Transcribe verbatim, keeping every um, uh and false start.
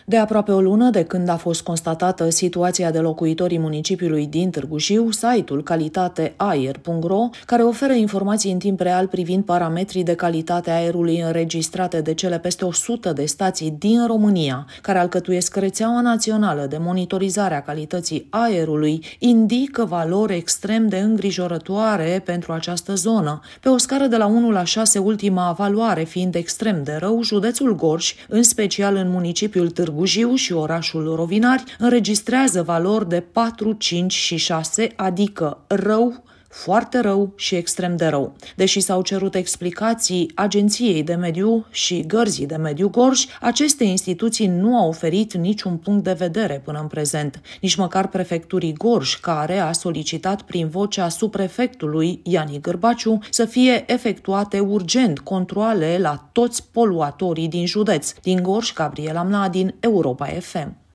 De aproape o lună de când a fost constatată situația de locuitorii municipiului din Târgu Jiu, site-ul calitate aer punct ro, care oferă informații în timp real privind parametrii de calitate a aerului înregistrate de cele peste o sută de stații din România, care alcătuiesc rețeaua națională de monitorizare a calității aerului, indică valori extrem de îngrijorătoare pentru această zonă. Pe o scară de la unu la șase, ultima valoare fiind extrem de rău, județul Gorj, în special în municipiul Târgu Jiu și orașul Rovinari, înregistrează valori de patru, cinci și șase, adică rău, foarte rău și extrem de rău. Deși s-au cerut explicații Agenției de Mediu și Gărzii de Mediu Gorj, aceste instituții nu au oferit niciun punct de vedere până în prezent, nici măcar prefecturii Gorj, care a solicitat prin vocea subprefectului Iani Gârbaciu să fie efectuate urgent controale la toți poluatorii din județ. Din Gorj, Gabriela Mladin, Europa F M.